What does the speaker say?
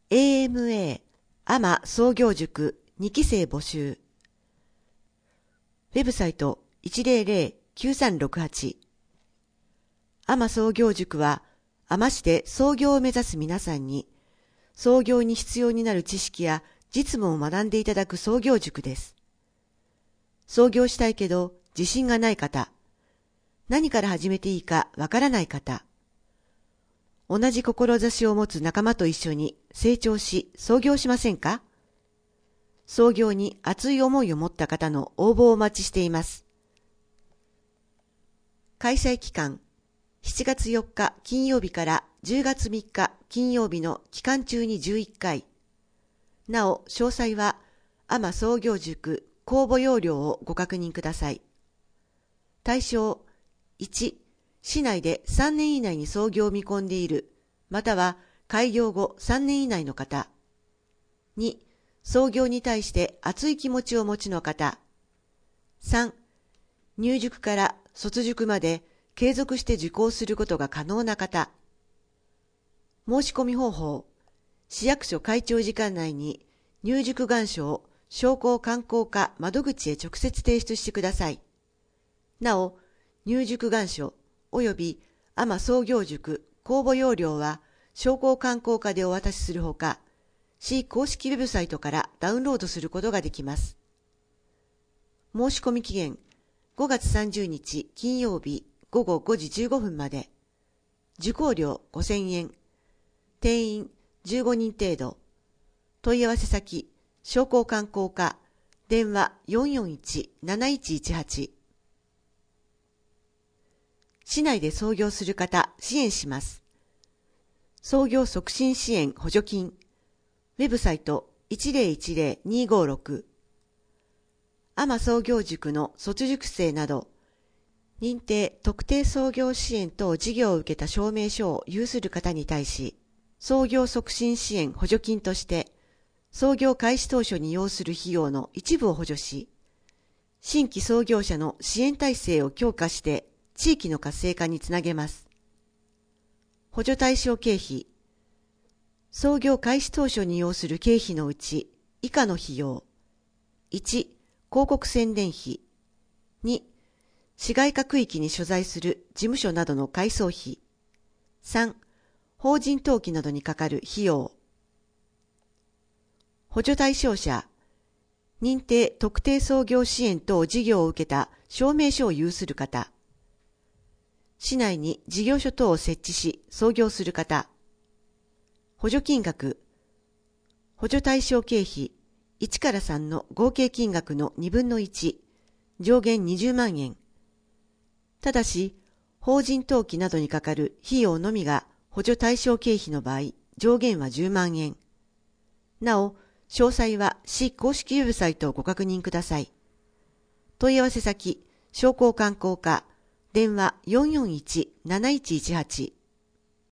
AMA アマ創業塾2期生募集。ウェブサイト 100-9368。アマ創業塾は、アマ市で創業を目指す皆さんに、創業に必要になる知識や実務を学んでいただく創業塾です。創業したいけど自信がない方、何から始めていいかわからない方、同じ志を持つ仲間と一緒に成長し創業しませんか？創業に熱い思いを持った方の応募をお待ちしています。開催期間、7月4日金曜日から10月3日金曜日の期間中に11回。なお、詳細は、アマ創業塾公募要領をご確認ください。対象、1、市内で3年以内に創業を見込んでいる、または開業後3年以内の方。2、創業に対して熱い気持ちをお持ちの方。3、入塾から卒塾まで継続して受講することが可能な方。申し込み方法、市役所開庁時間内に入塾願書を商工観光課窓口へ直接提出してください。なお、入塾願書及びアマ創業塾公募要領は商工観光課でお渡しするほか、市公式ウェブサイトからダウンロードすることができます。申し込み期限5月30日金曜日午後5時15分まで。受講料5000円。定員15人程度。問い合わせ先、商工観光課、電話441-7118。市内で創業する方、支援します。創業促進支援補助金。ウェブサイト 1010256。アマ創業塾の卒塾生など、認定特定創業支援等事業を受けた証明書を有する方に対し、創業促進支援補助金として、創業開始当初に要する費用の一部を補助し、新規創業者の支援体制を強化して地域の活性化につなげます。補助対象経費。創業開始当初に要する経費のうち、以下の費用。1、広告宣伝費。2、市街化区域に所在する事務所などの改装費。3、法人登記などにかかる費用。補助対象者。認定特定創業支援等事業を受けた証明書を有する方。市内に事業所等を設置し創業する方。補助金額。補助対象経費1から3の合計金額の2分の1、上限20万円。ただし、法人登記などにかかる費用のみが補助対象経費の場合、上限は10万円。なお、詳細は市公式ウェブサイトをご確認ください。問い合わせ先、商工観光課、電話441-7118。